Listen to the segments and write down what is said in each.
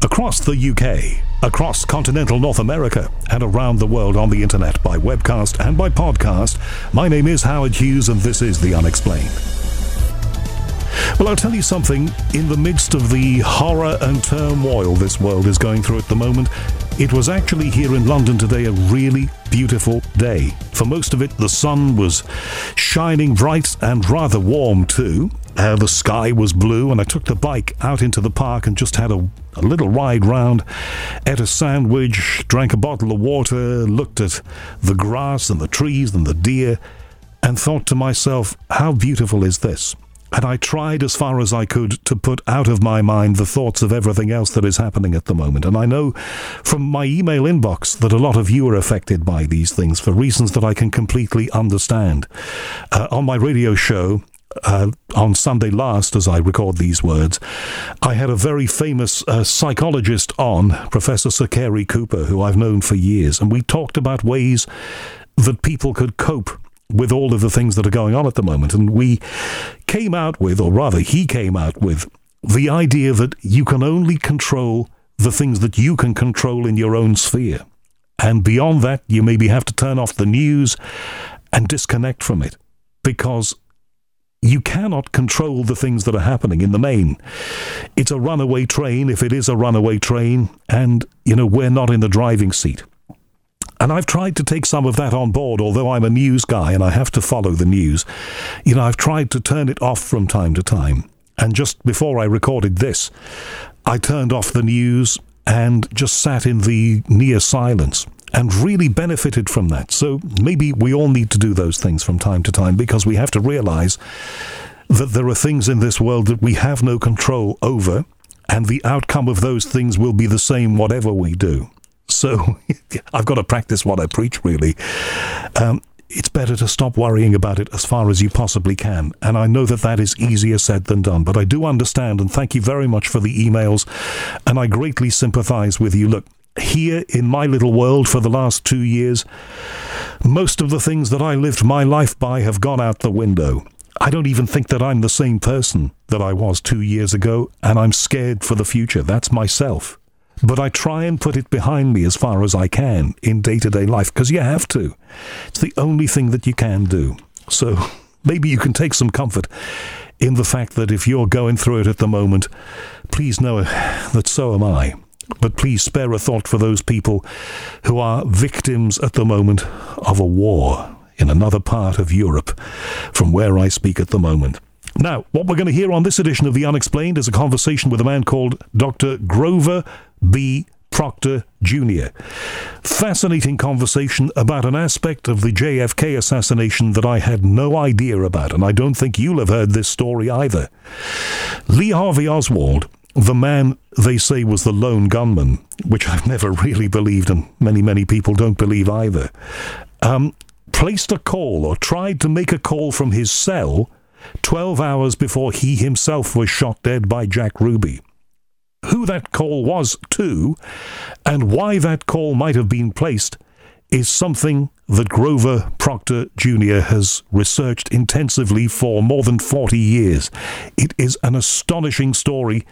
Across the UK, across continental North America, and around the world on the internet by webcast and by podcast, my name is Howard Hughes and this is The Unexplained. Well, I'll tell you something, in the midst of the horror and turmoil this world is going through at the moment, it was actually here in London today a really beautiful day. For most of it, the sun was shining bright and rather warm too. The sky was blue, and I took the bike out into the park and just had a little ride round, ate a sandwich, drank a bottle of water, looked at the grass and the trees and the deer, and thought to myself, how beautiful is this? And I tried as far as I could to put out of my mind the thoughts of everything else that is happening at the moment. And I know from my email inbox that a lot of you are affected by these things for reasons that I can completely understand. On my radio show, on Sunday last, as I record these words, I had a very famous psychologist on, Professor Sir Cary Cooper, who I've known for years, and we talked about ways that people could cope with all of the things that are going on at the moment. And we came out with, or rather he came out with, the idea that you can only control the things that you can control in your own sphere. And beyond that, you maybe have to turn off the news and disconnect from it, because you cannot control the things that are happening in the main. It's a runaway train, if it is a runaway train, and, we're not in the driving seat. And I've tried to take some of that on board, although I'm a news guy and I have to follow the news. I've tried to turn it off from time to time. And just before I recorded this, I turned off the news and just sat in the near silence and really benefited from that. So maybe we all need to do those things from time to time, because we have to realize that there are things in this world that we have no control over, and the outcome of those things will be the same whatever we do. So I've got to practice what I preach, really. It's better to stop worrying about it as far as you possibly can. And I know that that is easier said than done, but I do understand, and thank you very much for the emails, and I greatly sympathize with you. Look, here in my little world for the last 2 years, most of the things that I lived my life by have gone out the window. I don't even think that I'm the same person that I was 2 years ago, and I'm scared for the future. That's myself. But I try and put it behind me as far as I can in day-to-day life, because you have to. It's the only thing that you can do. So maybe you can take some comfort in the fact that if you're going through it at the moment, please know that so am I. But please spare a thought for those people who are victims at the moment of a war in another part of Europe from where I speak at the moment. Now, what we're going to hear on this edition of The Unexplained is a conversation with a man called Dr. Grover B. Proctor Jr. Fascinating conversation about an aspect of the JFK assassination that I had no idea about, and I don't think you'll have heard this story either. Lee Harvey Oswald, the man they say was the lone gunman, which I've never really believed, and many people don't believe either, placed a call, or tried to make a call from his cell 12 hours before he himself was shot dead by Jack Ruby. Who that call was to, and why that call might have been placed, is something that Grover Proctor Jr. has researched intensively for more than 40 years. It is an astonishing story.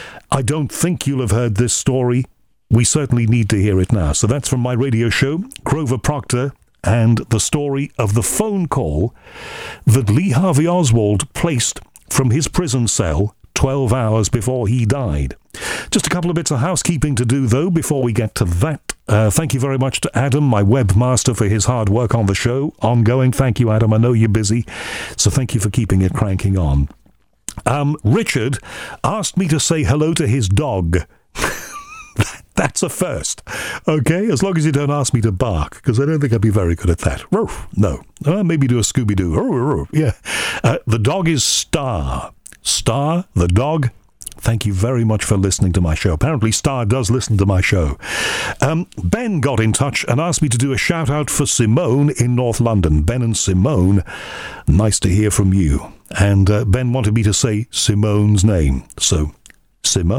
I don't think you'll have heard this story. We certainly need to hear it now. So that's from my radio show, Grover Proctor, and the story of the phone call that Lee Harvey Oswald placed from his prison cell 12 hours before he died. Just a couple of bits of housekeeping to do, though, before we get to that. Thank you very much to Adam, my webmaster, for his hard work on the show. Ongoing. Thank you, Adam. I know you're busy, so thank you for keeping it cranking on. Richard asked me to say hello to his dog. That's a first, okay? As long as you don't ask me to bark, because I don't think I'd be very good at that. No. Maybe do a Scooby-Doo. Yeah. The dog is Star. Star, the dog. Thank you very much for listening to my show. Apparently Star does listen to my show. Ben got in touch and asked me to do a shout-out for Simone in North London. Ben and Simone, nice to hear from you. And Ben wanted me to say Simone's name. So, Simone,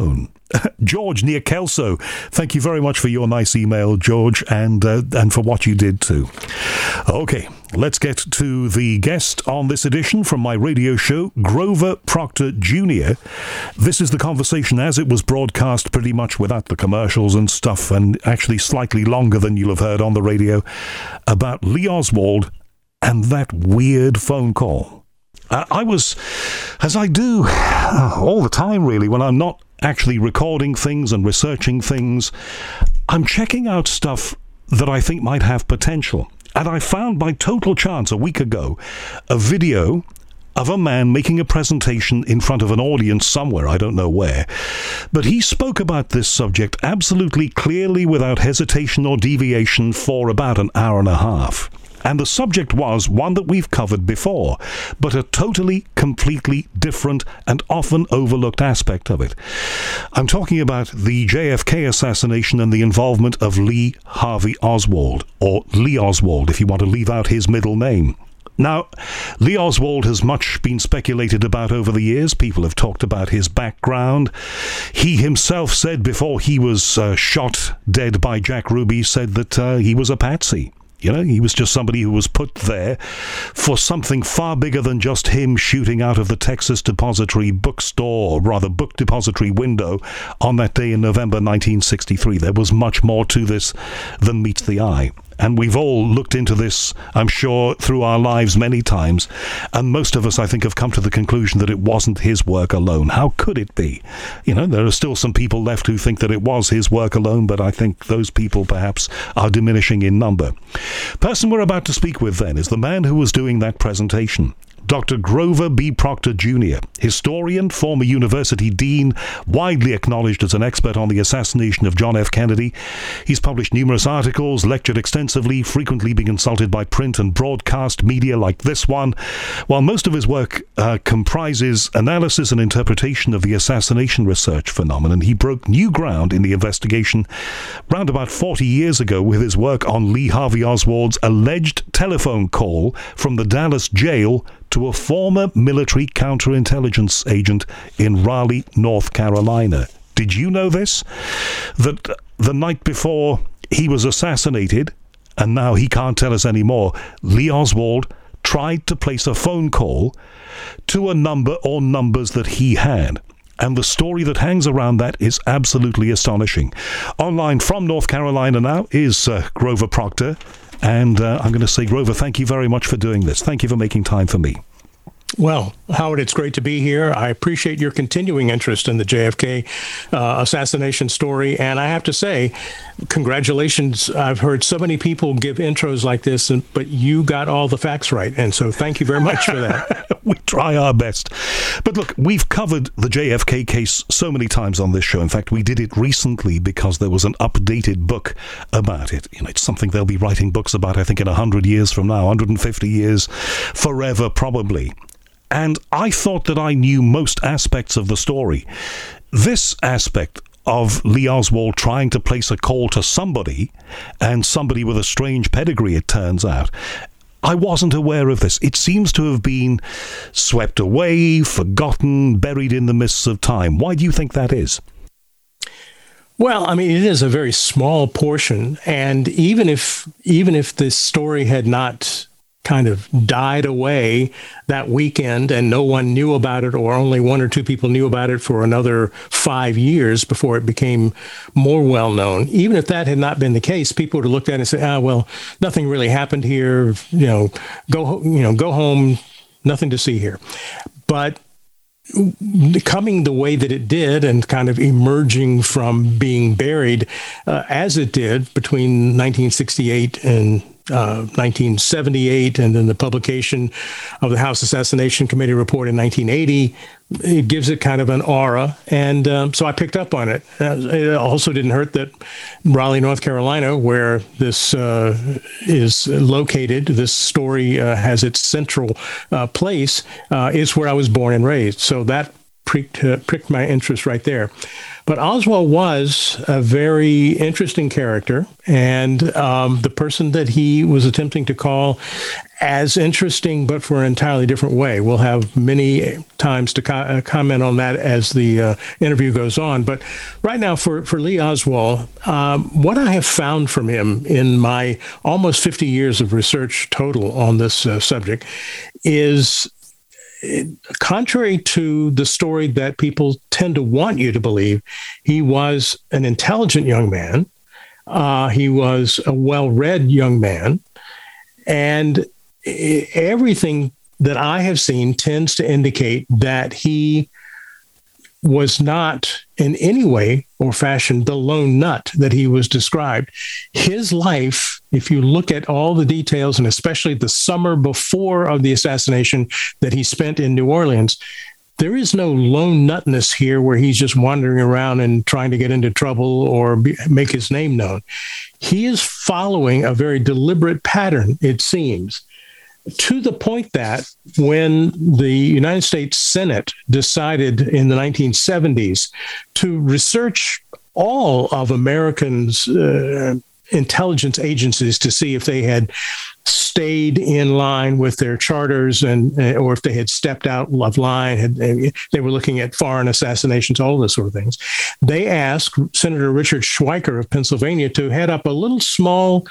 George near Kelso, thank you very much for your nice email, George, and for what you did too. Okay, let's get to the guest on this edition from my radio show, Grover Proctor Jr. This is the conversation as it was broadcast, pretty much without the commercials and stuff, and actually slightly longer than you'll have heard on the radio, about Lee Oswald and that weird phone call. I was, as I do all the time really, when I'm not actually recording things and researching things, I'm checking out stuff that I think might have potential. And I found by total chance a week ago a video of a man making a presentation in front of an audience somewhere, I don't know where. But he spoke about this subject absolutely clearly, without hesitation or deviation, for about an hour and a half. And the subject was one that we've covered before, but a totally, completely different and often overlooked aspect of it. I'm talking about the JFK assassination and the involvement of Lee Harvey Oswald, or Lee Oswald if you want to leave out his middle name. Now, Lee Oswald has much been speculated about over the years. People have talked about his background. He himself said before he was shot dead by Jack Ruby, said that he was a patsy. You know, he was just somebody who was put there for something far bigger than just him shooting out of the Texas Depository bookstore, or rather book depository window, on that day in November 1963. There was much more to this than meets the eye. And we've all looked into this, I'm sure, through our lives many times. And most of us, I think, have come to the conclusion that it wasn't his work alone. How could it be? You know, there are still some people left who think that it was his work alone, but I think those people perhaps are diminishing in number. Person we're about to speak with then is the man who was doing that presentation. Dr. Grover B. Proctor Jr., historian, former university dean, widely acknowledged as an expert on the assassination of John F. Kennedy. He's published numerous articles, lectured extensively, frequently been consulted by print and broadcast media like this one. While most of his work comprises analysis and interpretation of the assassination research phenomenon, he broke new ground in the investigation round about 40 years ago with his work on Lee Harvey Oswald's alleged telephone call from the Dallas jail to a former military counterintelligence agent in Raleigh, North Carolina. Did you know this? That the night before he was assassinated, and now he can't tell us anymore, Lee Oswald tried to place a phone call to a number or numbers that he had. And the story that hangs around that is absolutely astonishing. Online from North Carolina now is Grover Proctor. And I'm going to say, Grover, thank you very much for doing this. Thank you for making time for me. Well, Howard, it's great to be here. I appreciate your continuing interest in the JFK assassination story. And I have to say, congratulations. I've heard so many people give intros like this, but you got all the facts right. And so thank you very much for that. We try our best. But look, we've covered the JFK case so many times on this show. In fact, we did it recently because there was an updated book about it. You know, it's something they'll be writing books about, I think, in 100 years from now, 150 years, forever probably. And I thought that I knew most aspects of the story. This aspect of Lee Oswald trying to place a call to somebody, and somebody with a strange pedigree, it turns out, I wasn't aware of this. It seems to have been swept away, forgotten, buried in the mists of time. Why do you think that is? Well, I mean, it is a very small portion. And even if this story had not kind of died away that weekend and no one knew about it, or only one or two people knew about it for another 5 years before it became more well known. Even if that had not been the case, people would have looked at it and said, well, nothing really happened here. Go home, nothing to see here. But coming the way that it did and kind of emerging from being buried as it did between 1968 and 1978, and then the publication of the House Assassination Committee report in 1980, it gives it kind of an aura. And so I picked up on it. It also didn't hurt that Raleigh, North Carolina, where this is located, this story has its central place, is where I was born and raised. So that pricked my interest right there. But Oswald was a very interesting character, and the person that he was attempting to call as interesting, but for an entirely different way. We'll have many times to comment on that as the interview goes on. But right now, for Lee Oswald, what I have found from him in my almost 50 years of research total on this subject is, contrary to the story that people tend to want you to believe, he was an intelligent young man. He was a well-read young man. And everything that I have seen tends to indicate that he was not in any way or fashion the lone nut that he was described. His life, if you look at all the details, and especially the summer before of the assassination that he spent in New Orleans, there is no lone nutness here where he's just wandering around and trying to get into trouble or make his name known. He is following a very deliberate pattern, it seems, to the point that when the United States Senate decided in the 1970s to research all of Americans' intelligence agencies to see if they had stayed in line with their charters or if they had stepped out of line, they were looking at foreign assassinations, all those sort of things. They asked Senator Richard Schweiker of Pennsylvania to head up a little small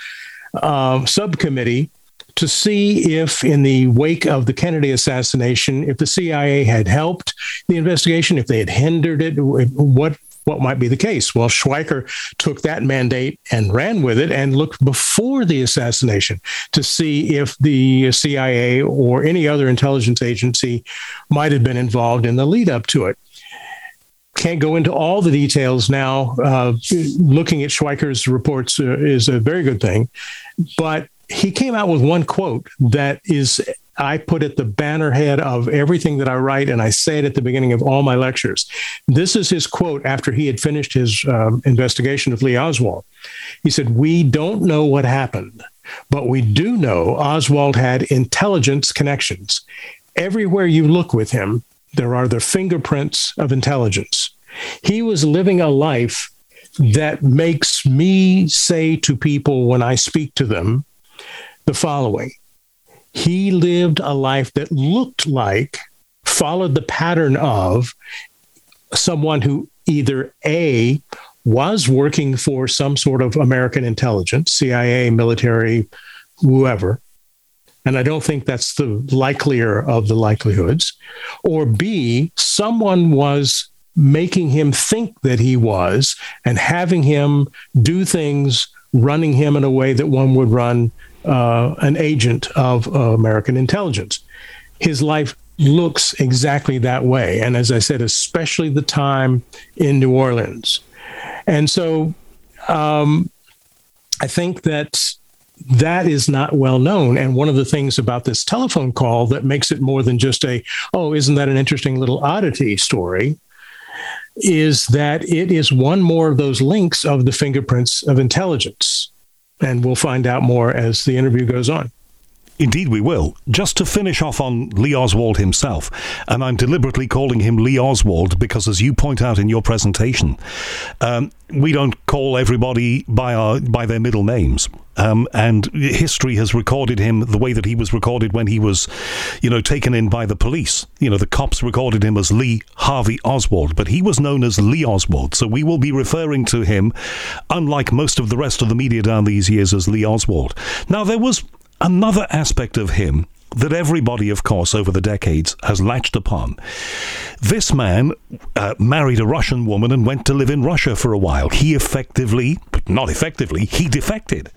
subcommittee to see if, in the wake of the Kennedy assassination, if the CIA had helped the investigation, if they had hindered it, what might be the case. Well, Schweiker took that mandate and ran with it and looked before the assassination to see if the CIA or any other intelligence agency might have been involved in the lead up to it. Can't go into all the details now. Looking at Schweiker's reports is a very good thing, but he came out with one quote that is, I put at the banner head of everything that I write, and I say it at the beginning of all my lectures. This is his quote after he had finished his investigation of Lee Oswald. He said, "We don't know what happened, but we do know Oswald had intelligence connections. Everywhere you look with him, there are the fingerprints of intelligence. He was living a life that makes me say to people when I speak to them the following. He lived a life that looked like, followed the pattern of someone who either A, was working for some sort of American intelligence, CIA, military, whoever, and I don't think that's the likelier of the likelihoods, or B, someone was making him think that he was and having him do things, running him in a way that one would run an agent of American intelligence. His life looks exactly that way. And as I said, especially the time in New Orleans. And so I think that is not well known. And one of the things about this telephone call that makes it more than just isn't that an interesting little oddity story, is that it is one more of those links of the fingerprints of intelligence. And we'll find out more as the interview goes on. Indeed we will. Just to finish off on Lee Oswald himself, and I'm deliberately calling him Lee Oswald because, as you point out in your presentation, we don't call everybody by their middle names. And history has recorded him the way that he was recorded when he was, taken in by the police. The cops recorded him as Lee Harvey Oswald, but he was known as Lee Oswald. So we will be referring to him, unlike most of the rest of the media down these years, as Lee Oswald. Now, there was another aspect of him that everybody, of course, over the decades has latched upon. This man married a Russian woman and went to live in Russia for a while. He defected.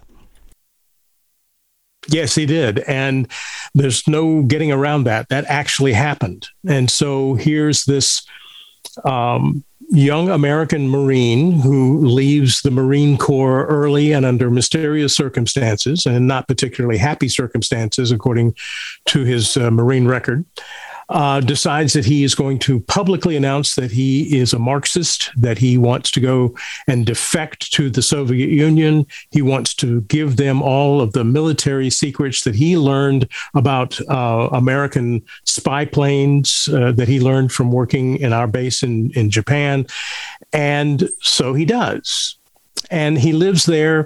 Yes, he did. And there's no getting around that. That actually happened. And so here's this young American Marine who leaves the Marine Corps early and under mysterious circumstances, and not particularly happy circumstances, according to his Marine record. decides that he is going to publicly announce that he is a Marxist, that he wants to go and defect to the Soviet Union. He wants to give them all of the military secrets that he learned about American spy planes that he learned from working in our base in Japan. And so he does. And he lives there.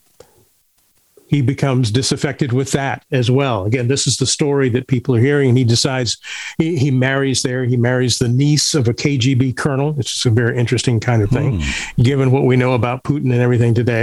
He becomes disaffected with that as well. Again, this is the story that people are hearing. And he decides he marries there. He marries the niece of a KGB colonel, which is a very interesting kind of thing, given what we know about Putin and everything today.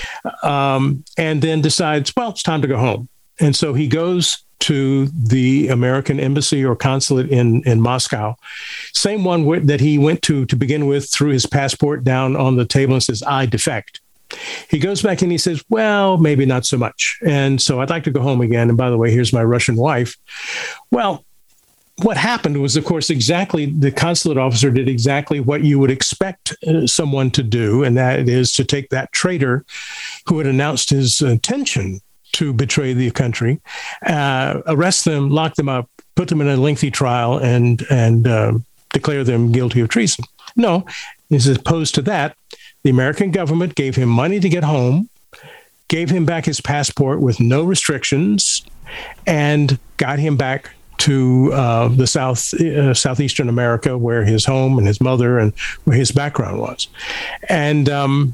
And then decides, well, it's time to go home. And so he goes to the American embassy or consulate in Moscow, same one that he went to begin with, threw his passport down on the table and says, I defect. He goes back and he says, well, maybe not so much. And so I'd like to go home again. And by the way, here's my Russian wife. Well, what happened was, of course, the consulate officer did exactly what you would expect someone to do. And that is to take that traitor who had announced his intention to betray the country, arrest them, lock them up, put them in a lengthy trial, and declare them guilty of treason. No, as opposed to that, the American government gave him money to get home, gave him back his passport with no restrictions, and got him back to the southeastern America, where his home and his mother and where his background was. And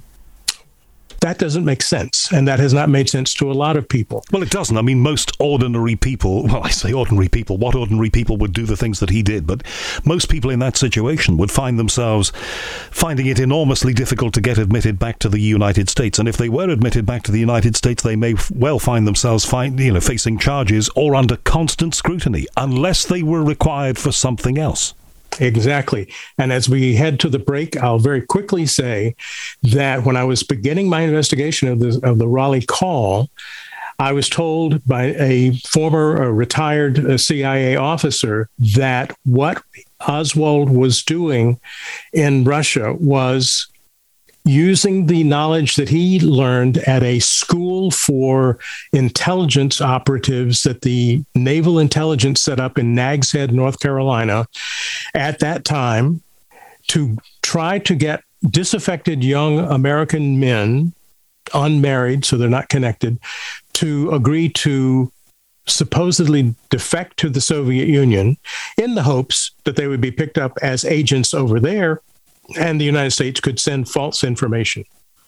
that doesn't make sense. And that has not made sense to a lot of people. Well, it doesn't. I mean, most ordinary people, well, I say ordinary people, what ordinary people would do the things that he did, but most people in that situation would find themselves finding it enormously difficult to get admitted back to the United States. And if they were admitted back to the United States, they may well find themselves facing charges or under constant scrutiny, unless they were required for something else. Exactly. And as we head to the break, I'll very quickly say that when I was beginning my investigation of the Raleigh call, I was told by a former retired CIA officer that what Oswald was doing in Russia was using the knowledge that he learned at a school for intelligence operatives that the Naval Intelligence set up in Nags Head, North Carolina, at that time, to try to get disaffected young American men, unmarried, so they're not connected, to agree to supposedly defect to the Soviet Union in the hopes that they would be picked up as agents over there, and the United States could send false information.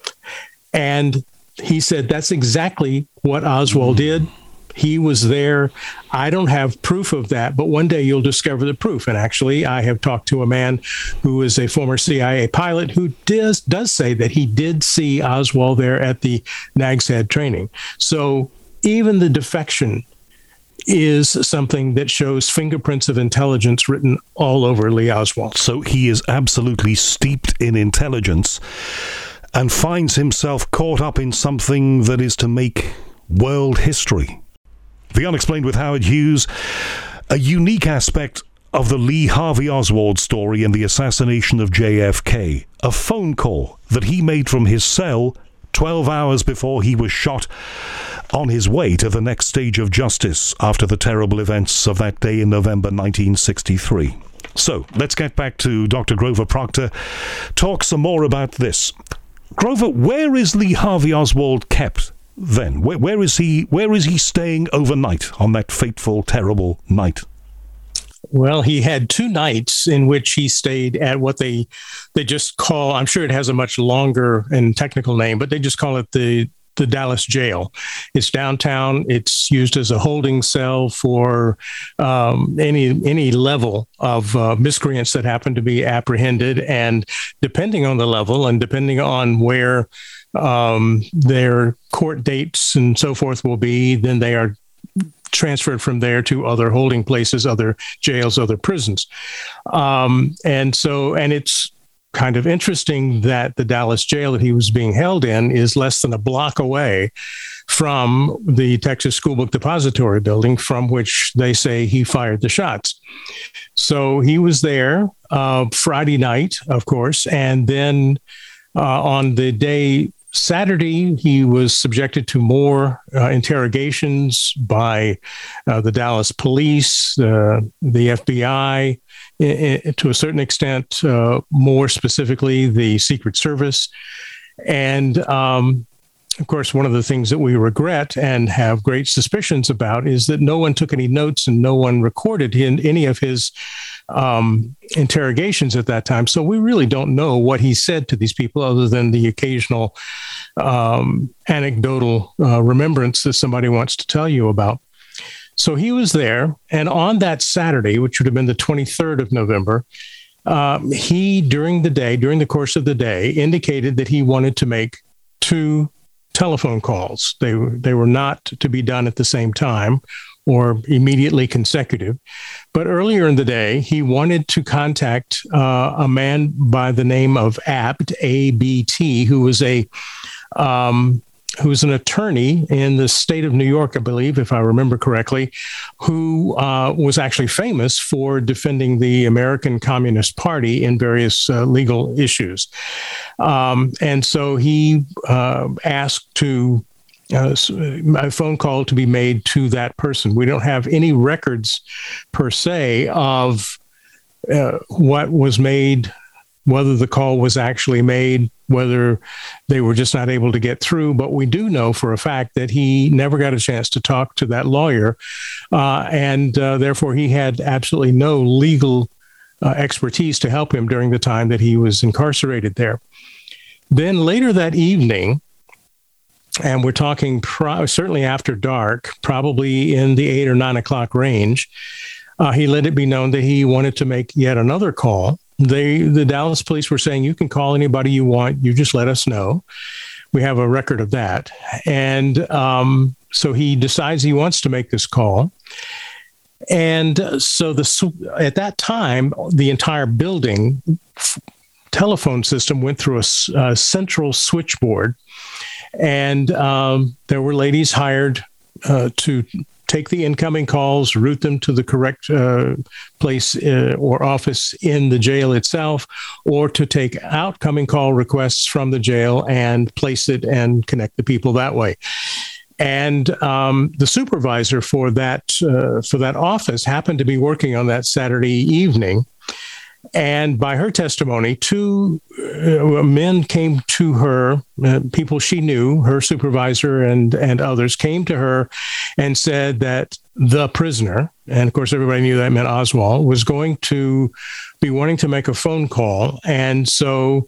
And he said that's exactly what Oswald did. He was there. I don't have proof of that, but one day you'll discover the proof. And actually, I have talked to a man who is a former CIA pilot who does say that he did see Oswald there at the Nags Head training. So even the defection is something that shows fingerprints of intelligence written all over Lee Oswald. So he is absolutely steeped in intelligence and finds himself caught up in something that is to make world history. The Unexplained with Howard Hughes, a unique aspect of the Lee Harvey Oswald story and the assassination of JFK, a phone call that he made from his cell 12 hours before he was shot, on his way to the next stage of justice after the terrible events of that day in November 1963. So, let's get back to Dr. Grover Proctor, talk some more about this. Grover, where is Lee Harvey Oswald kept then? Where is he staying overnight on that fateful, terrible night? Well, he had 2 nights in which he stayed at what they just call, I'm sure it has a much longer and technical name, but they just call it the Dallas jail. It's downtown. It's used as a holding cell for any level of miscreants that happen to be apprehended. And depending on the level and depending on where their court dates and so forth will be, then they are transferred from there to other holding places, other jails, other prisons. And it's kind of interesting that the Dallas jail that he was being held in is less than a block away from the Texas School Book Depository building, from which they say he fired the shots. So he was there Friday night, of course, and then on the day Saturday, he was subjected to more interrogations by the Dallas police, the FBI, to a certain extent, more specifically, the Secret Service. And of course, one of the things that we regret and have great suspicions about is that no one took any notes and no one recorded any of his interrogations at that time. So we really don't know what he said to these people other than the occasional anecdotal remembrance that somebody wants to tell you about. So he was there. And on that Saturday, which would have been the 23rd of November, he, during the course of the day, indicated that he wanted to make 2 telephone calls. They were not to be done at the same time or immediately consecutive. But earlier in the day, he wanted to contact a man by the name of Abt, A-B-T, who was an attorney in the state of New York, I believe, if I remember correctly, who was actually famous for defending the American Communist Party in various legal issues. And so he asked a phone call to be made to that person. We don't have any records per se of what was made, whether the call was actually made, whether they were just not able to get through. But we do know for a fact that he never got a chance to talk to that lawyer. And therefore, he had absolutely no legal expertise to help him during the time that he was incarcerated there. Then later that evening, and we're talking certainly after dark, probably in the 8 or 9 o'clock range, he let it be known that he wanted to make yet another call. The Dallas police were saying, you can call anybody you want. You just let us know. We have a record of that. And so he decides he wants to make this call. And so at that time, the entire building telephone system went through a central switchboard. And there were ladies hired to take the incoming calls, route them to the correct place or office in the jail itself, or to take outgoing call requests from the jail and place it and connect the people that way. And the supervisor for that office happened to be working on that Saturday evening. And by her testimony, 2 men came to her, people she knew, her supervisor and others came to her and said that the prisoner, and of course everybody knew that meant Oswald, was going to be wanting to make a phone call. And so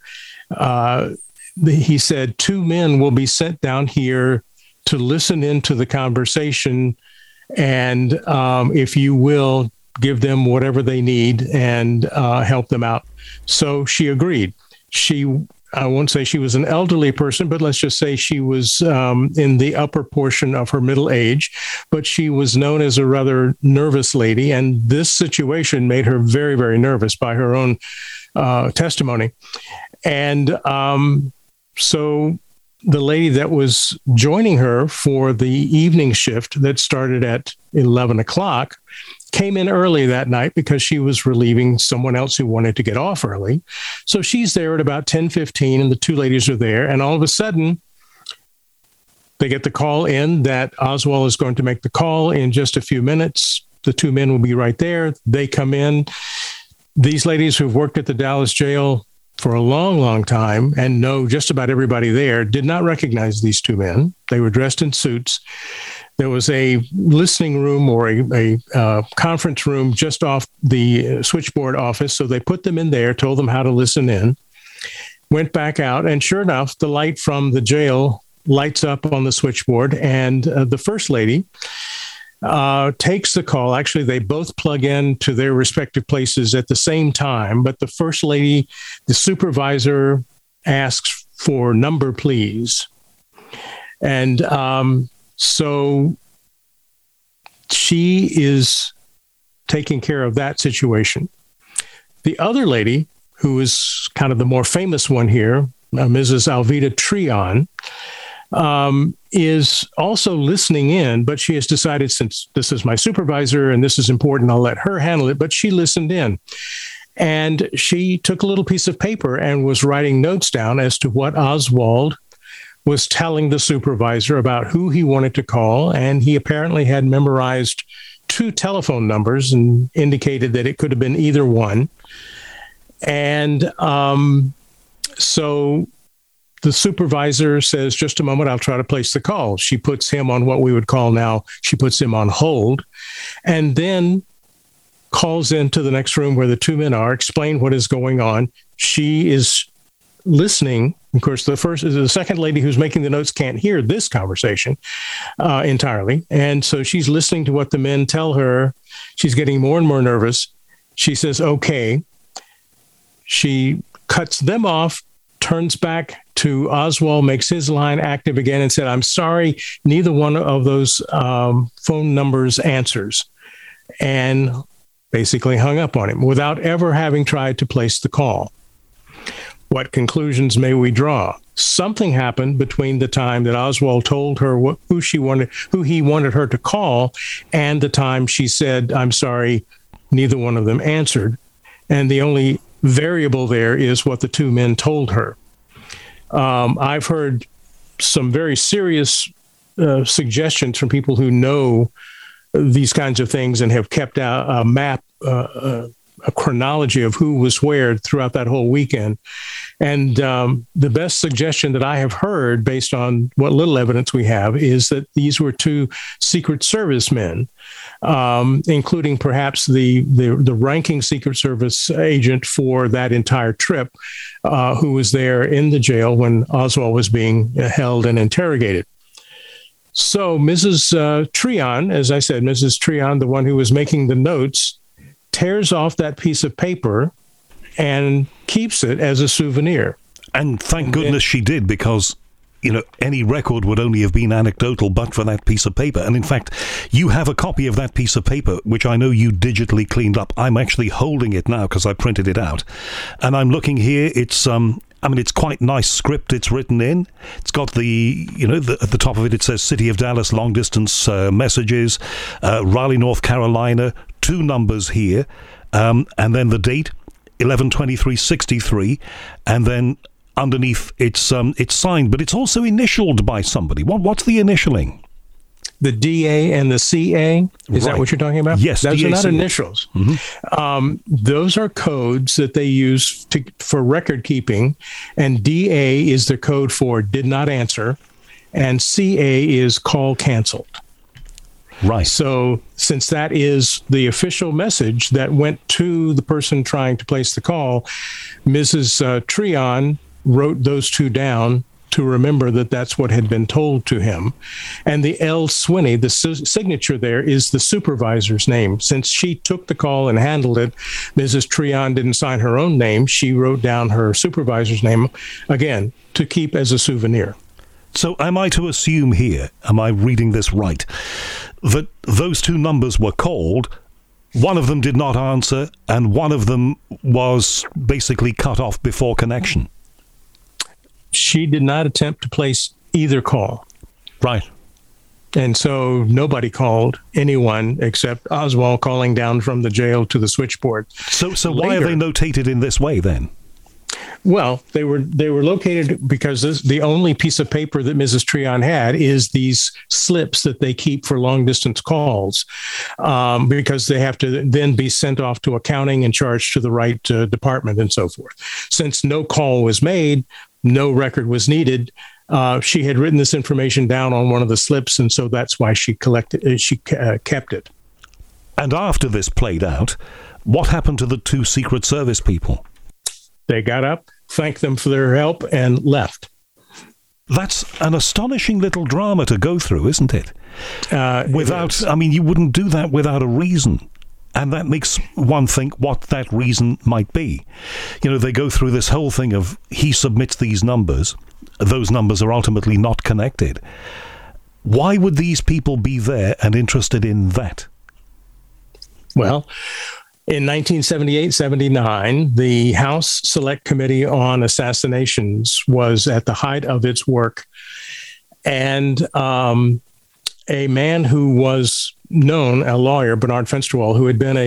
he said 2 men will be sent down here to listen into the conversation. And if you will, give them whatever they need and help them out. So she agreed. I won't say she was an elderly person, but let's just say she was in the upper portion of her middle age, but she was known as a rather nervous lady. And this situation made her very, very nervous by her own testimony. And so the lady that was joining her for the evening shift that started at 11 o'clock came in early that night because she was relieving someone else who wanted to get off early. So she's there at about 10:15 and the 2 ladies are there. And all of a sudden, they get the call in that Oswald is going to make the call in just a few minutes. The 2 men will be right there. They come in. These ladies who've worked at the Dallas jail for a long, long time and know just about everybody there did not recognize these 2 men. They were dressed in suits. There was a listening room or a conference room just off the switchboard office. So they put them in there, told them how to listen in, went back out. And sure enough, the light from the jail lights up on the switchboard. And the first lady takes the call. Actually, they both plug in to their respective places at the same time. But the first lady, the supervisor, asks for number, please. And so she is taking care of that situation. The other lady, who is kind of the more famous one here, Mrs. Alveda Treon, is also listening in, but she has decided, since this is my supervisor and this is important, I'll let her handle it. But she listened in. And she took a little piece of paper and was writing notes down as to what Oswald was telling the supervisor about who he wanted to call, and he apparently had memorized 2 telephone numbers and indicated that it could have been either one. And so the supervisor says, just a moment, I'll try to place the call. She puts him on what we would call now, she puts him on hold, and then calls into the next room where the 2 men are, explain what is going on. She is listening. Of course, the second lady who's making the notes can't hear this conversation entirely. And so she's listening to what the men tell her. She's getting more and more nervous. She says, okay. She cuts them off, turns back to Oswald, makes his line active again, and said, I'm sorry, neither one of those phone numbers answers. And basically hung up on him without ever having tried to place the call. What conclusions may we draw? Something happened between the time that Oswald told her who he wanted her to call, and the time she said, I'm sorry, neither one of them answered. And the only variable there is what the 2 men told her. I've heard some very serious suggestions from people who know these kinds of things and have kept a map, a chronology of who was where throughout that whole weekend. And the best suggestion that I have heard, based on what little evidence we have, is that these were 2 Secret Service men, including perhaps the ranking Secret Service agent for that entire trip, who was there in the jail when Oswald was being held and interrogated. So Mrs. Treon, as I said, Mrs. Treon, the one who was making the notes, tears off that piece of paper and keeps it as a souvenir. And thank goodness she did, because, any record would only have been anecdotal but for that piece of paper. And in fact, you have a copy of that piece of paper, which I know you digitally cleaned up. I'm actually holding it now because I printed it out. And I'm looking here. It's it's quite nice script it's written in. It's got at the top of it says City of Dallas long distance messages, Raleigh, North Carolina, 2 numbers here, and then the date, 11/23/63, and then underneath it's signed, but it's also initialed by somebody. What's the initialing? The DA and the CA? Is that what you're talking about? Yes. Those are not initials. Mm-hmm. Those are codes that they use for record keeping, and DA is the code for did not answer, and CA is call canceled. Right. So since that is the official message that went to the person trying to place the call, Mrs. Treon wrote those 2 down to remember that that's what had been told to him. And the L. Swinney, the signature there, is the supervisor's name. Since she took the call and handled it, Mrs. Treon didn't sign her own name. She wrote down her supervisor's name, again, to keep as a souvenir. So am I to assume here, am I reading this right, that those 2 numbers were called, one of them did not answer, and one of them was basically cut off before connection? She did not attempt to place either call. Right. And so nobody called anyone except Oswald calling down from the jail to the switchboard. So why are they notated in this way then? Well, they were located because the only piece of paper that Mrs. Treon had is these slips that they keep for long distance calls, because they have to then be sent off to accounting and charged to the right department and so forth. Since no call was made, no record was needed. She had written this information down on one of the slips, and so that's why she kept it. And after this played out, what happened to the 2 Secret Service people? They got up, thanked them for their help, and left. That's an astonishing little drama to go through, isn't it? You wouldn't do that without a reason. And that makes one think what that reason might be. They go through this whole thing of he submits these numbers. Those numbers are ultimately not connected. Why would these people be there and interested in that? Well, in 1978-79, the House Select Committee on Assassinations was at the height of its work. And a man who was known, a lawyer, Bernard Fensterwall, who had been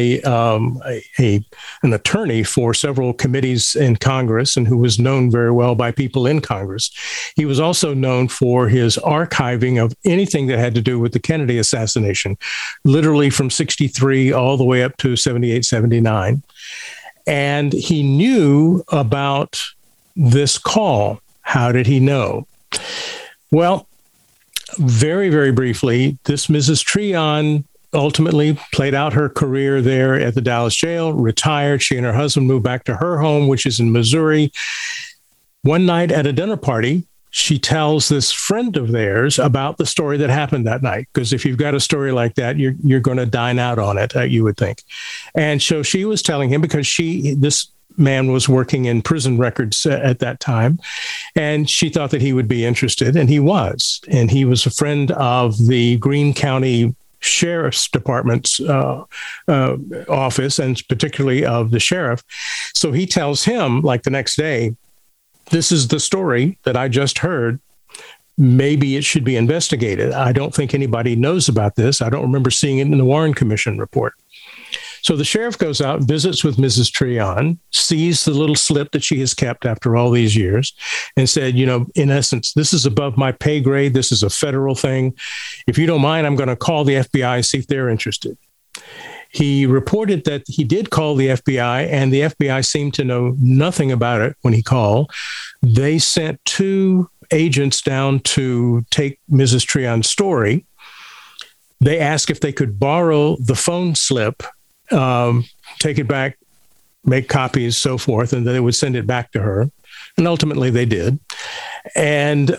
an attorney for several committees in Congress and who was known very well by people in Congress. He was also known for his archiving of anything that had to do with the Kennedy assassination, literally from 63 all the way up to 78, 79. And he knew about this call. How did he know? Well, very, very briefly, this Mrs. Treon ultimately played out her career there at the Dallas jail, retired. She and her husband moved back to her home, which is in Missouri. One night at a dinner party, she tells this friend of theirs about the story that happened that night. Because if you've got a story like that, you're going to dine out on it, you would think. And so she was telling him, because this man was working in prison records at that time, and she thought that he would be interested, and he was. And he was a friend of the Greene County Sheriff's Department's office, and particularly of the sheriff. So he tells him, like the next day, this is the story that I just heard. Maybe it should be investigated. I don't think anybody knows about this. I don't remember seeing it in the Warren Commission report. So the sheriff goes out, visits with Mrs. Treon, sees the little slip that she has kept after all these years, and said, in essence, this is above my pay grade. This is a federal thing. If you don't mind, I'm going to call the FBI and see if they're interested. He reported that he did call the FBI, and the FBI seemed to know nothing about it when he called. They sent 2 agents down to take Mrs. Treon's story. They asked if they could borrow the phone slip, take it back, make copies, so forth, and then they would send it back to her. And ultimately they did. And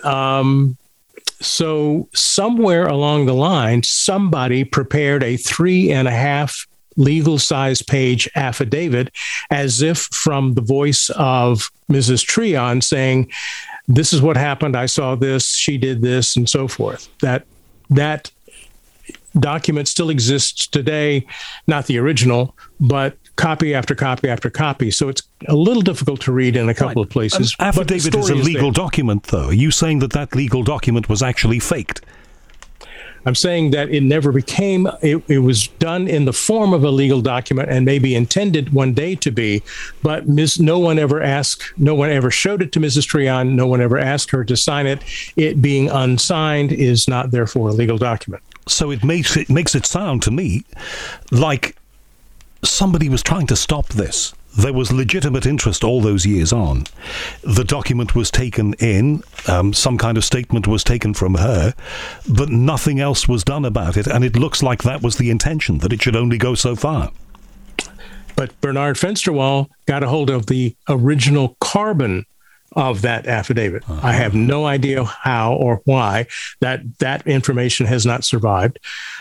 so somewhere along the line, somebody prepared a 3.5 legal size page affidavit, as if from the voice of Mrs. Treon saying, this is what happened. I saw this, she did this, and so forth. That document still exists today, not the original, but copy after copy after copy. So it's a little difficult to read in a couple of places. An affidavit is a legal document, though. Are you saying that legal document was actually faked? I'm saying that it never became, it was done in the form of a legal document and maybe intended one day to be, but no one ever showed it to Mrs. Treon. No one ever asked her to sign it. It being unsigned is not therefore a legal document. So it makes it sound to me like somebody was trying to stop this. There was legitimate interest all those years on. The document was taken in, some kind of statement was taken from her, but nothing else was done about it, and it looks like that was the intention, that it should only go so far. But Bernard Fensterwall got a hold of the original carbon of that affidavit. Uh-huh. I have no idea how or why that information has not survived.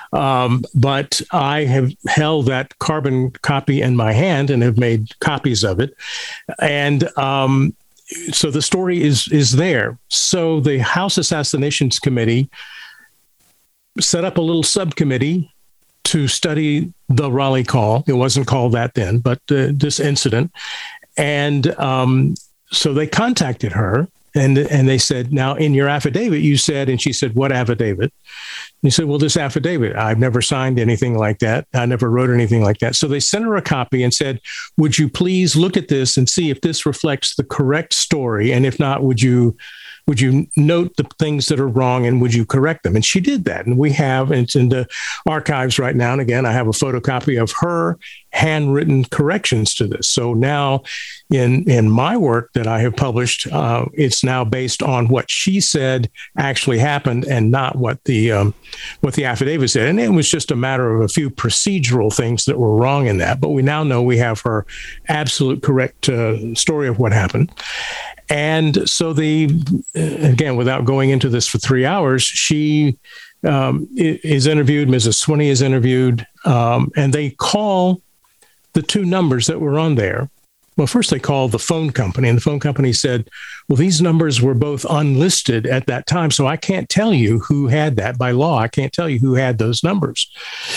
But I have held that carbon copy in my hand and have made copies of it. And so the story is there. So the House Assassinations Committee set up a little subcommittee to study the Raleigh call. It wasn't called that then, but this incident. And so they contacted her and they said, now in your affidavit, you said, and she said, what affidavit? And he said, well, this affidavit, I've never signed anything like that. I never wrote anything like that. So they sent her a copy and said, would you please look at this and see if this reflects the correct story? And if not, would you note the things that are wrong and would you correct them? And she did that. And we have, and it's in the archives right now. And again, I have a photocopy of her handwritten corrections to this. So now in my work that I have published, it's now based on what she said actually happened and not what the affidavit said. And it was just a matter of a few procedural things that were wrong in that. But we now know we have her absolute correct story of what happened. And so again, without going into this for 3 hours, she is interviewed, Mrs. Swinney is interviewed, and they call the 2 numbers that were on there. Well, first they called the phone company, and the phone company said, well, these numbers were both unlisted at that time, so I can't tell you who had that. By law, I can't tell you who had those numbers.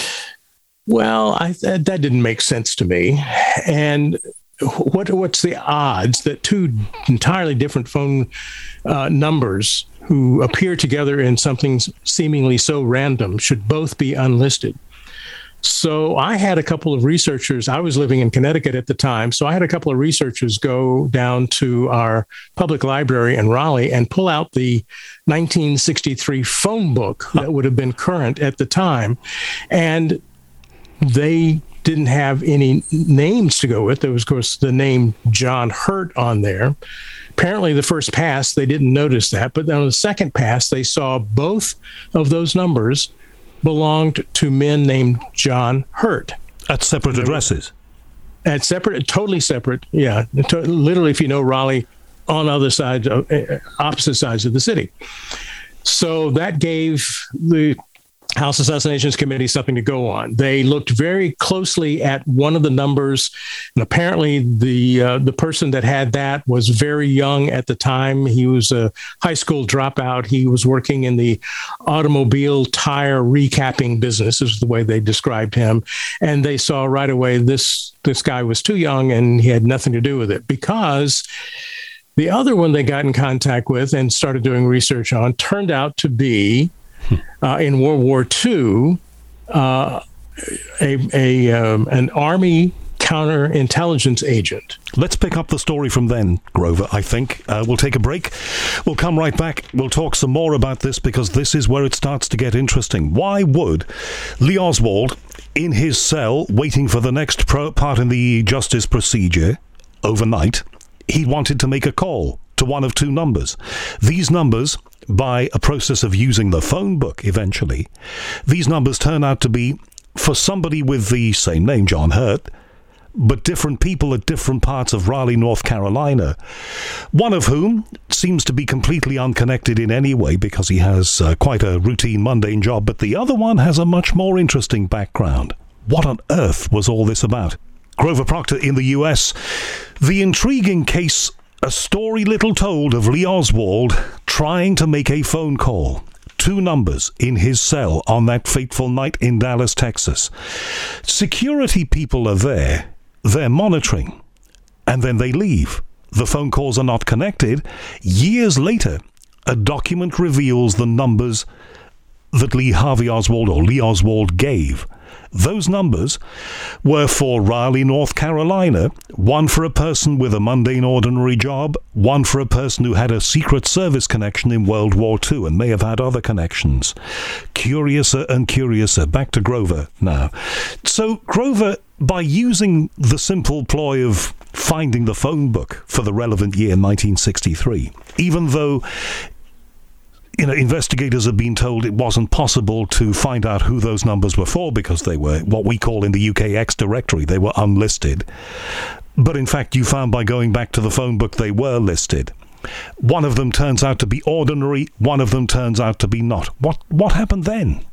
Well, that didn't make sense to me. And what's the odds that 2 entirely different phone numbers who appear together in something seemingly so random should both be unlisted. So I had a couple of researchers. I was living in Connecticut at the time. So I had a couple of researchers go down to our public library in Raleigh and pull out the 1963 phone book that would have been current at the time. And they didn't have any names to go with. There was, of course, the name John Hurt on there. Apparently, the first pass, they didn't notice that. But then on the second pass, they saw both of those numbers belonged to men named John Hurt. At separate addresses? At separate, totally separate, yeah. Literally, if you know Raleigh, on other sides, opposite sides of the city. So that gave the House Assassinations Committee something to go on. They looked very closely at one of the numbers, and apparently the person that had that was very young at the time. He was a high school dropout. He was working in the automobile tire recapping business, is the way they described him. And they saw right away this guy was too young and he had nothing to do with it, because the other one they got in contact with and started doing research on turned out to be in World War II, an Army counterintelligence agent. Let's pick up the story from then, Grover, I think. We'll take a break. We'll come right back. We'll talk some more about this, because this is where it starts to get interesting. Why would Lee Oswald, in his cell, waiting for the next part in the justice procedure overnight, he wanted to make a call to one of two numbers. These numbers, by a process of using the phone book eventually, these numbers turn out to be for somebody with the same name, John Hurt, but different people at different parts of Raleigh, North Carolina, one of whom seems to be completely unconnected in any way because he has quite a routine, mundane job, but the other one has a much more interesting background. What on earth was all this about? Grover Proctor in the US. The intriguing case, a story little told, of Lee Oswald trying to make a phone call. Two numbers in his cell on that fateful night in Dallas, Texas. Security people are there. They're monitoring. And then they leave. The phone calls are not connected. Years later, a document reveals the numbers that Lee Harvey Oswald, or Lee Oswald, gave. Those numbers were for Raleigh, North Carolina, one for a person with a mundane, ordinary job, one for a person who had a Secret Service connection in World War II and may have had other connections. Curiouser and curiouser. Back to Grover now. So Grover, by using the simple ploy of finding the phone book for the relevant year, 1963, even though investigators have been told it wasn't possible to find out who those numbers were for because they were what we call in the UK X directory. They were unlisted. But in fact, you found by going back to the phone book, they were listed. One of them turns out to be ordinary. One of them turns out to be not. What happened then?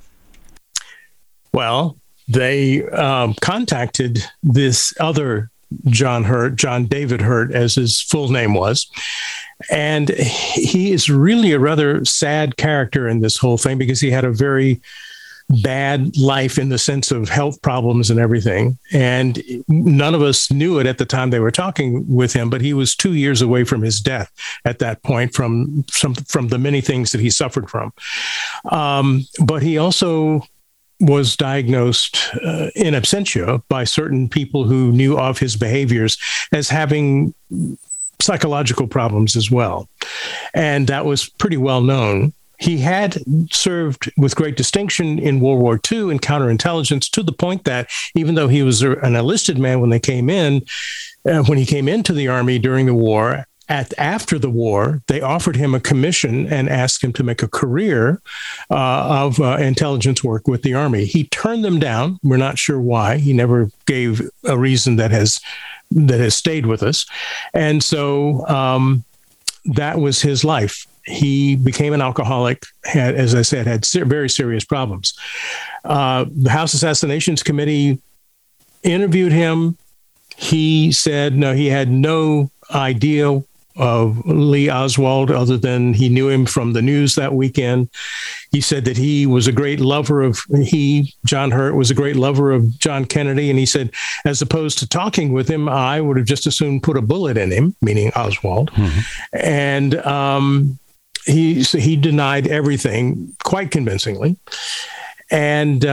Well, they contacted this other John Hurt, John David Hurt, as his full name was. And he is really a rather sad character in this whole thing because he had a very bad life in the sense of health problems and everything. And none of us knew it at the time they were talking with him, but he was 2 years away from his death at that point from the many things that he suffered from. But he also was diagnosed in absentia by certain people who knew of his behaviors as having psychological problems as well. And that was pretty well known. He had served with great distinction in World War II in counterintelligence, to the point that even though he was an enlisted man when he came into the Army during the war, after the war, they offered him a commission and asked him to make a career of intelligence work with the Army. He turned them down. We're not sure why. He never gave a reason that has stayed with us. And so that was his life. He became an alcoholic, as I said, had very serious problems. The House Assassinations Committee interviewed him. He said, no, he had no idea of Lee Oswald other than he knew him from the news that weekend. He said that he was a great lover of, John Hurt, was a great lover of John Kennedy. And he said, as opposed to talking with him, I would have just as soon put a bullet in him, meaning Oswald. Mm-hmm. And he denied everything quite convincingly. And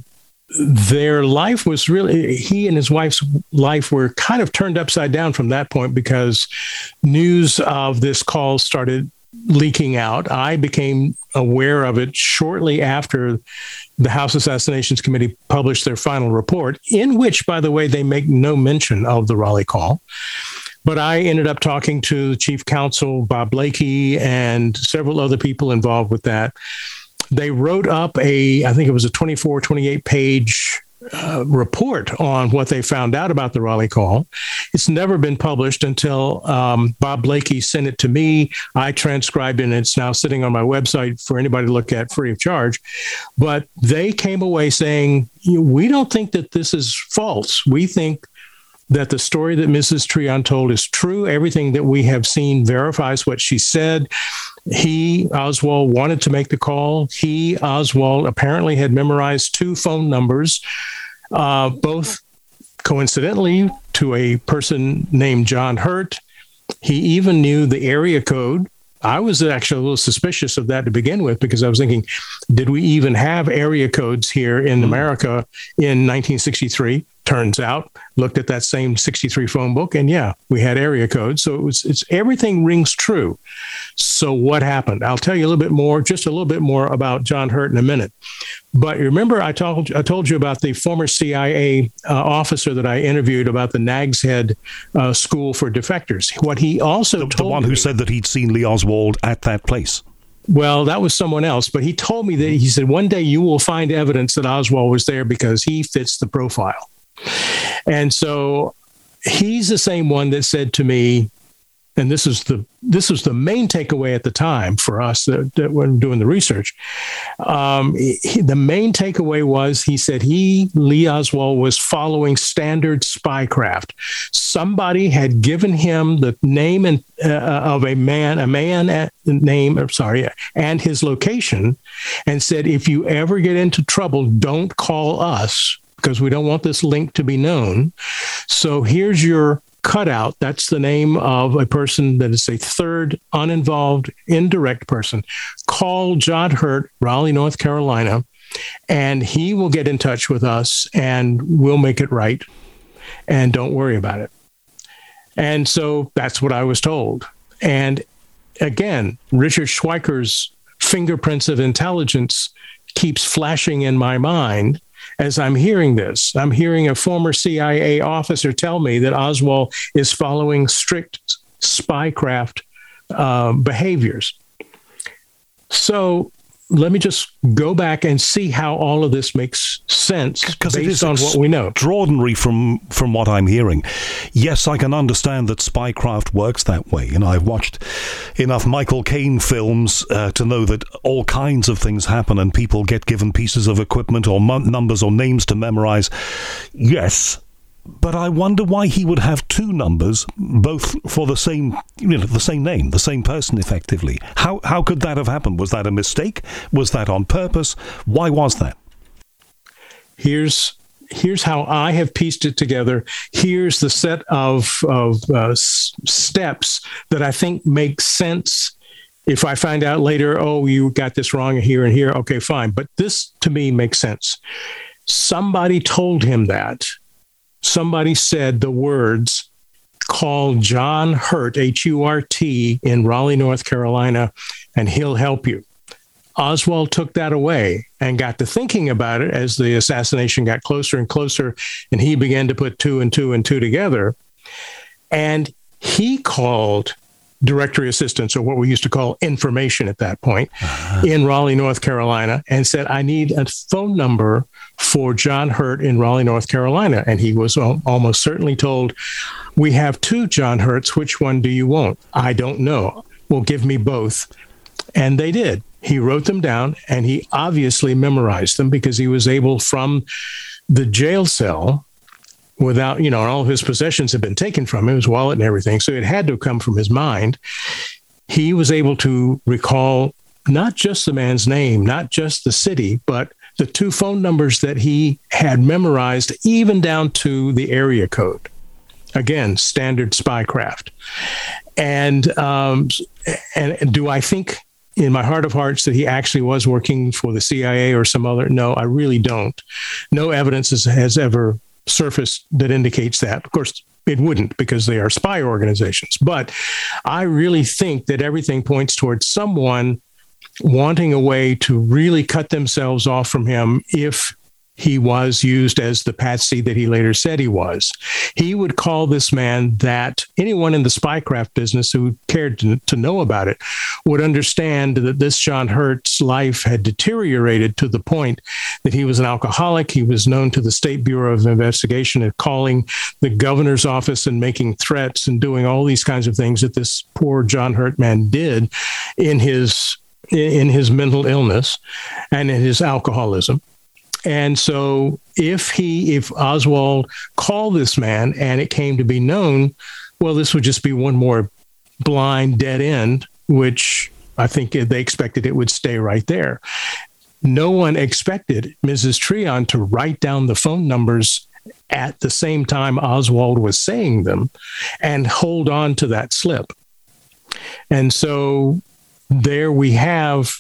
their life was really, he and his wife's life were kind of turned upside down from that point, because news of this call started leaking out. I became aware of it shortly after the House Assassinations Committee published their final report, in which, by the way, they make no mention of the Raleigh call. But I ended up talking to Chief Counsel Bob Blakey and several other people involved with that. They wrote up I think it was a 24, 28 page report on what they found out about the Raleigh call. It's never been published until Bob Blakey sent it to me. I transcribed it, and it's now sitting on my website for anybody to look at free of charge. But they came away saying, we don't think that this is false. We think that the story that Mrs. Treon told is true. Everything that we have seen verifies what she said. Oswald, wanted to make the call. Oswald, apparently had memorized 2 phone numbers, both coincidentally to a person named John Hurt. He even knew the area code. I was actually a little suspicious of that to begin with, because I was thinking, did we even have area codes here in America in 1963? Turns out, looked at that same 63 phone book, and yeah, we had area codes. So it's everything rings true. So what happened? I'll tell you a little bit more about John Hurt in a minute. But remember, I told you about the former CIA officer that I interviewed about the Nags Head School for Defectors. What he also told me, the one who said that he'd seen Lee Oswald at that place. Well, that was someone else, but he told me that he said, one day you will find evidence that Oswald was there because he fits the profile. And so he's the same one that said to me, and this was the main takeaway at the time for us that when doing the research. The main takeaway was, he said Lee Oswald was following standard spycraft. Somebody had given him the name of a man and his location, and said, if you ever get into trouble, don't call us, because we don't want this link to be known. So here's your cutout. That's the name of a person that is a third uninvolved, indirect person. Call John Hurt, Raleigh, North Carolina, and he will get in touch with us and we'll make it right. And don't worry about it. And so that's what I was told. And again, Richard Schweiker's fingerprints of intelligence keeps flashing in my mind. As I'm hearing this, I'm hearing a former CIA officer tell me that Oswald is following strict spycraft behaviors. So let me just go back and see how all of this makes sense based on what we know. Extraordinary from what I'm hearing. Yes, I can understand that spycraft works that way. And I've watched enough Michael Caine films to know that all kinds of things happen and people get given pieces of equipment or numbers or names to memorize. Yes. But I wonder why he would have 2 numbers, both for the same name, the same person, effectively. How could that have happened? Was that a mistake? Was that on purpose? Why was that? Here's how I have pieced it together. Here's the set of steps that I think make sense. If I find out later, oh, you got this wrong here and here, okay, fine. But this, to me, makes sense. Somebody told him that. Somebody said the words, call John Hurt, H-U-R-T, in Raleigh, North Carolina, and he'll help you. Oswald took that away and got to thinking about it as the assassination got closer and closer, and he began to put 2 and 2 and 2 together. And he called directory assistance, or what we used to call information at that point, in Raleigh, North Carolina, and said, I need a phone number for John Hurt in Raleigh, North Carolina. And he was almost certainly told, we have 2 John Hurts. Which one do you want? I don't know. Well, give me both. And they did. He wrote them down, and he obviously memorized them because he was able, from the jail cell, without, all of his possessions had been taken from him, his wallet and everything. So it had to come from his mind. He was able to recall not just the man's name, not just the city, but the 2 phone numbers that he had memorized, even down to the area code. Again, standard spycraft. And do I think in my heart of hearts that he actually was working for the CIA or some other. No, I really don't. No evidence has ever surfaced that indicates that. Of course, it wouldn't, because they are spy organizations. But I really think that everything points towards someone wanting a way to really cut themselves off from him if he was used as the patsy that he later said he was. He would call this man that anyone in the spycraft business who cared to know about it would understand that this John Hurt's life had deteriorated to the point that he was an alcoholic. He was known to the State Bureau of Investigation as calling the governor's office and making threats and doing all these kinds of things that this poor John Hurt man did in his mental illness and in his alcoholism. And so if Oswald called this man and it came to be known, well, this would just be one more blind dead end, which I think they expected it would stay right there. No one expected Mrs. Treon to write down the phone numbers at the same time Oswald was saying them and hold on to that slip. And so there we have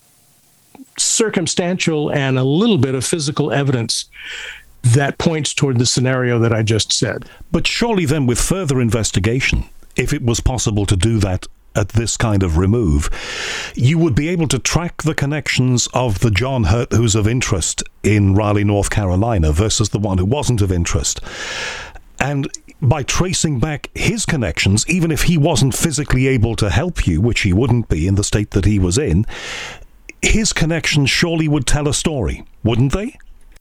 circumstantial and a little bit of physical evidence that points toward the scenario that I just said. But surely then, with further investigation, if it was possible to do that at this kind of remove, you would be able to track the connections of the John Hurt who's of interest in Raleigh, North Carolina, versus the one who wasn't of interest. And by tracing back his connections, even if he wasn't physically able to help you, which he wouldn't be in the state that he was in, his connections surely would tell a story, wouldn't they?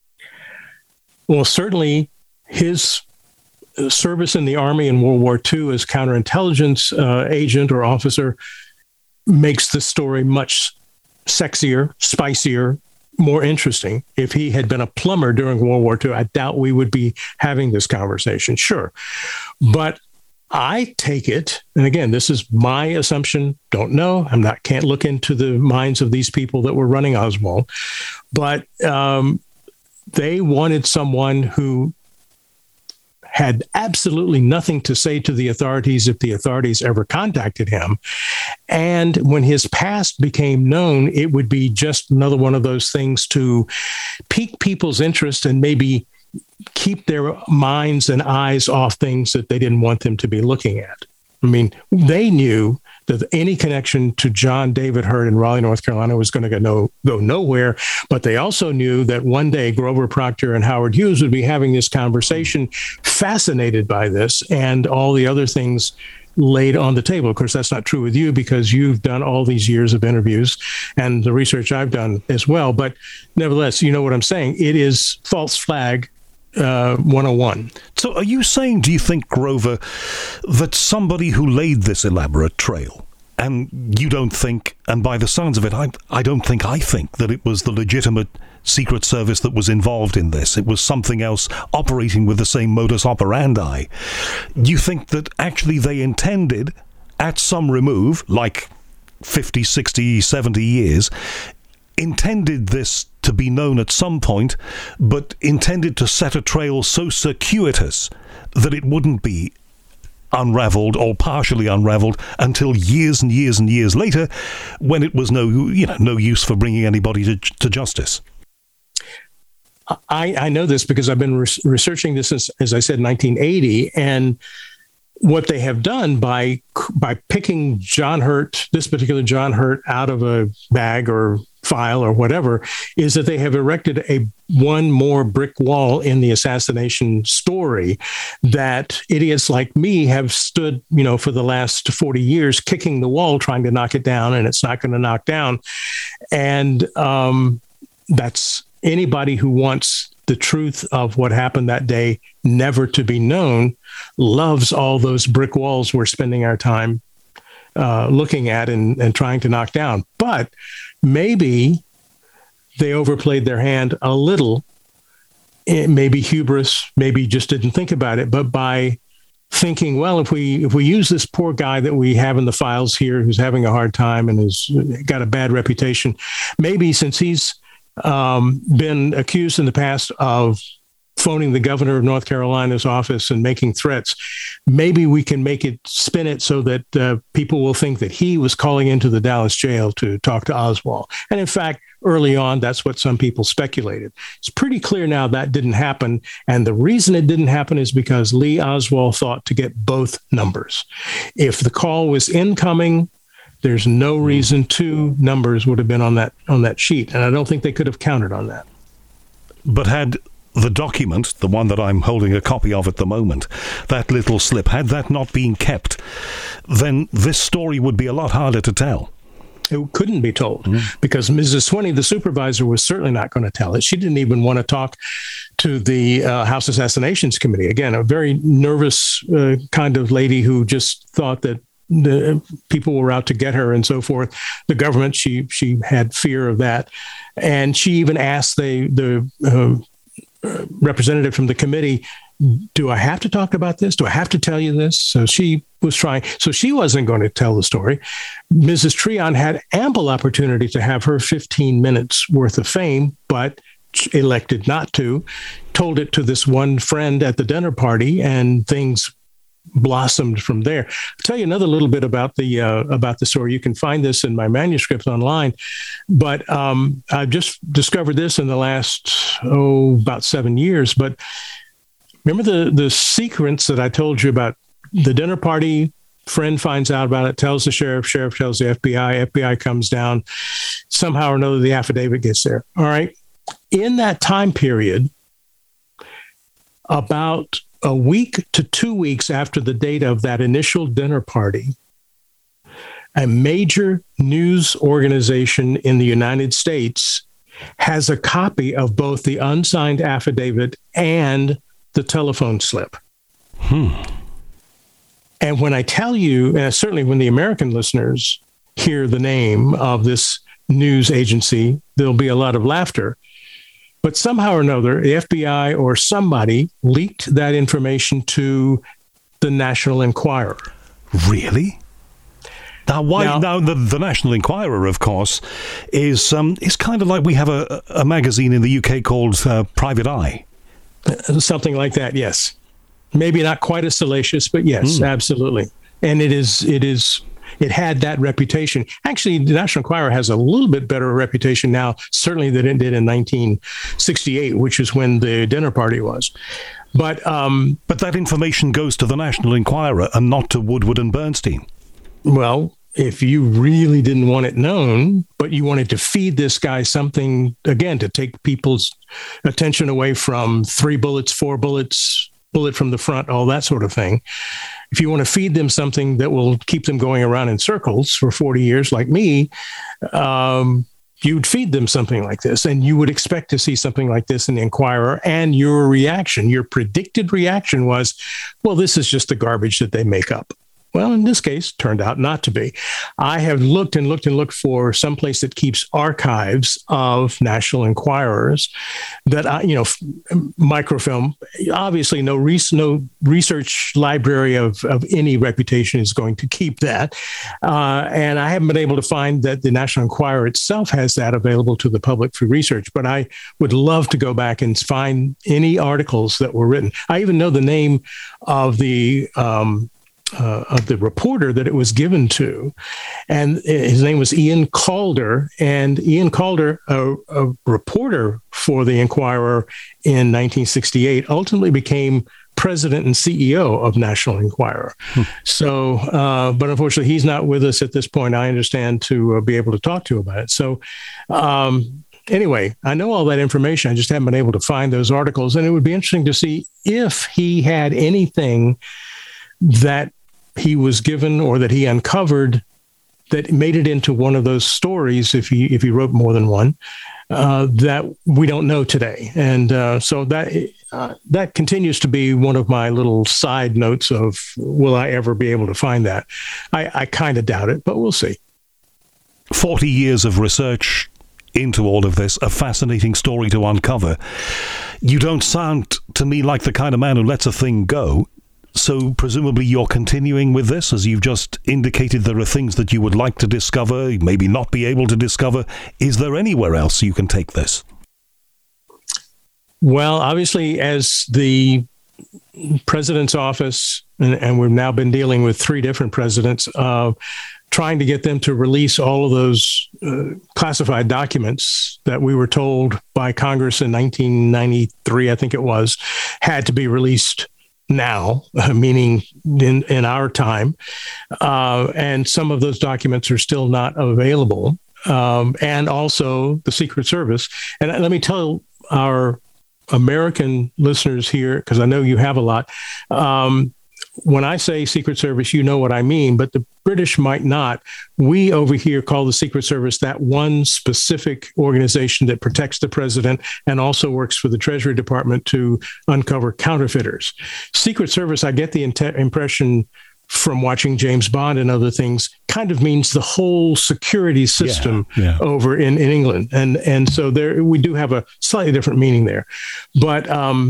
Well, certainly his service in the Army in World War II as counterintelligence agent or officer makes the story much sexier, spicier, more interesting. If he had been a plumber during World War II, I doubt we would be having this conversation. Sure. But I take it, and again, this is my assumption, don't know, can't look into the minds of these people that were running Oswald, but they wanted someone who had absolutely nothing to say to the authorities if the authorities ever contacted him. And when his past became known, it would be just another one of those things to pique people's interest and maybe keep their minds and eyes off things that they didn't want them to be looking at. I mean, they knew that any connection to John David Hurt in Raleigh, North Carolina was going to go nowhere, but they also knew that one day Grover Proctor and Howard Hughes would be having this conversation, fascinated by this and all the other things laid on the table. Of course, that's not true with you because you've done all these years of interviews and the research I've done as well. But nevertheless, you know what I'm saying. It is false flag 101. So are you saying, do you think, Grover, that somebody who laid this elaborate trail, and you don't think, and by the sounds of it, I think that it was the legitimate Secret Service that was involved in this. It was something else operating with the same modus operandi. You think that actually they intended, at some remove, like 50, 60, 70 years, intended this to be known at some point, but intended to set a trail so circuitous that it wouldn't be unraveled or partially unraveled until years and years and years later, when it was no use for bringing anybody to justice. I know this because I've been researching this since, as I said, 1980, and what they have done by picking John Hurt, this particular John Hurt, out of a bag or file or whatever, is that they have erected one more brick wall in the assassination story that idiots like me have stood, for the last 40 years, kicking the wall, trying to knock it down, and it's not going to knock down. And that's anybody who wants the truth of what happened that day never to be known loves all those brick walls we're spending our time looking at and trying to knock down. But maybe they overplayed their hand a little, maybe hubris, maybe just didn't think about it, but by thinking, well, if we use this poor guy that we have in the files here who's having a hard time and has got a bad reputation, maybe since he's been accused in the past of phoning the governor of North Carolina's office and making threats. Maybe we can spin it so that people will think that he was calling into the Dallas jail to talk to Oswald. And in fact, early on, that's what some people speculated. It's pretty clear now that didn't happen. And the reason it didn't happen is because Lee Oswald thought to get both numbers. If the call was incoming, there's no reason two numbers would have been on that sheet. And I don't think they could have counted on that. But had the document, the one that I'm holding a copy of at the moment, that little slip, had that not been kept, then this story would be a lot harder to tell. It couldn't be told because Mrs. Swinney, the supervisor, was certainly not going to tell it. She didn't even want to talk to the House Assassinations Committee. Again, a very nervous kind of lady who just thought that the people were out to get her and so forth. The government, she had fear of that. And she even asked the representative from the committee, do I have to talk about this? Do I have to tell you this? So she was trying. So she wasn't going to tell the story. Mrs. Treon had ample opportunity to have her 15 minutes worth of fame, but elected not to, told it to this one friend at the dinner party, and things blossomed from there. I'll tell you another little bit about the story. You can find this in my manuscript online, but I've just discovered this in the last, about 7 years. But remember the sequence that I told you about? The dinner party, friend finds out about it, tells the sheriff tells the FBI comes down. Somehow or another, the affidavit gets there. All right. In that time period, about a week to 2 weeks after the date of that initial dinner party, a major news organization in the United States has a copy of both the unsigned affidavit and the telephone slip. And when I tell you, and certainly when the American listeners hear the name of this news agency, there'll be a lot of laughter. But somehow or another, the FBI or somebody leaked that information to the National Enquirer. Really? Now, the National Enquirer, of course, is kind of like we have a magazine in the UK called Private Eye. Something like that, yes. Maybe not quite as salacious, but yes, absolutely. And it had that reputation. Actually, the National Enquirer has a little bit better reputation now, certainly than it did in 1968, which is when the dinner party was. But that information goes to the National Enquirer and not to Woodward and Bernstein. Well, if you really didn't want it known, but you wanted to feed this guy something, again, to take people's attention away from 3 bullets, 4 bullets, bullet from the front, all that sort of thing. If you want to feed them something that will keep them going around in circles for 40 years like me, you'd feed them something like this. And you would expect to see something like this in the Enquirer. And your reaction, your predicted reaction was, well, this is just the garbage that they make up. Well, in this case, turned out not to be. I have looked and looked and looked for some place that keeps archives of National Enquirers that, microfilm. Obviously, no research library of any reputation is going to keep that. And I haven't been able to find that the National Enquirer itself has that available to the public for research. But I would love to go back and find any articles that were written. I even know the name of the reporter that it was given to. And his name was Ian Calder. And Ian Calder, a reporter for the Enquirer in 1968, ultimately became president and CEO of National Enquirer. So, but unfortunately, he's not with us at this point, I understand, to be able to talk to about it. So, anyway, I know all that information. I just haven't been able to find those articles. And it would be interesting to see if he had anything that he was given or that he uncovered that made it into one of those stories, if he wrote more than one, that we don't know today. And so that continues to be one of my little side notes of, will I ever be able to find that? I kind of doubt it, but we'll see. 40 years of research into all of this, a fascinating story to uncover. You don't sound to me like the kind of man who lets a thing go. So presumably you're continuing with this, as you've just indicated there are things that you would like to discover, maybe not be able to discover. Is there anywhere else you can take this? Well, obviously, as the president's office, and we've now been dealing with 3 different presidents, trying to get them to release all of those classified documents that we were told by Congress in 1993, I think it was, had to be released now, meaning in our time. And some of those documents are still not available. And also the Secret Service. And let me tell our American listeners here, because I know you have a lot. When I say Secret Service, you know what I mean, but the British might not. We over here call the Secret Service that one specific organization that protects the president and also works for the Treasury Department to uncover counterfeiters. Secret Service, I get the impression from watching James Bond and other things, kind of means the whole security system over in England. And so there we do have a slightly different meaning there. But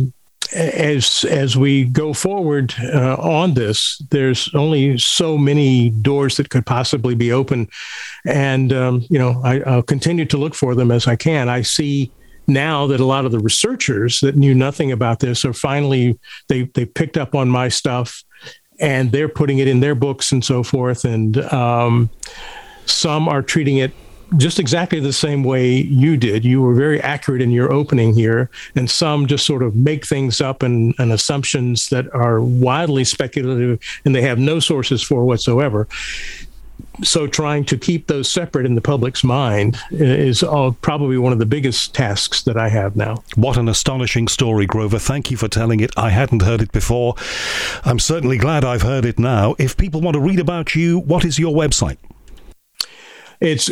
as we go forward on this, there's only so many doors that could possibly be open. And, I'll continue to look for them as I can. I see now that a lot of the researchers that knew nothing about this are finally, they picked up on my stuff and they're putting it in their books and so forth. And some are treating it just exactly the same way you did. You were very accurate in your opening here, and some just sort of make things up and assumptions that are wildly speculative and they have no sources for whatsoever. So trying to keep those separate in the public's mind is probably one of the biggest tasks that I have now. What an astonishing story, Grover. Thank you for telling it. I hadn't heard it before. I'm certainly glad I've heard it now. If people want to read about you, what is your website? It's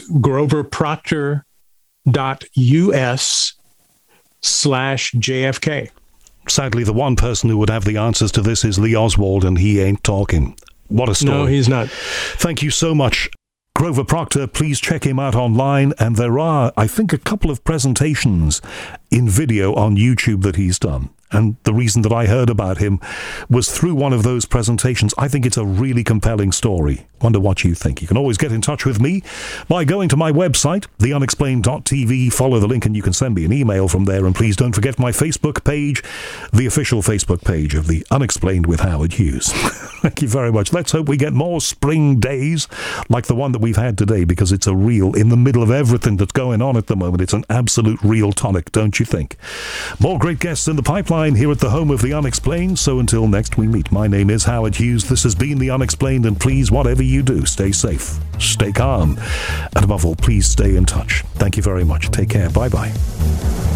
groverproctor.us/JFK. Sadly, the one person who would have the answers to this is Lee Oswald, and he ain't talking. What a story. No, he's not. Thank you so much. Grover Proctor, please check him out online. And there are, I think, a couple of presentations in video on YouTube that he's done. And the reason that I heard about him was through one of those presentations. I think it's a really compelling story. Wonder what you think. You can always get in touch with me by going to my website, theunexplained.tv. Follow the link and you can send me an email from there. And please don't forget my Facebook page, the official Facebook page of The Unexplained with Howard Hughes. Thank you very much. Let's hope we get more spring days like the one that we've had today, because it's a real, in the middle of everything that's going on at the moment, it's an absolute real tonic, don't you think? More great guests in the pipeline here at the home of The Unexplained. So until next we meet, my name is Howard Hughes. This has been The Unexplained, and please, whatever you do, stay safe, stay calm, and above all, please stay in touch. Thank you very much. Take care. Bye-bye.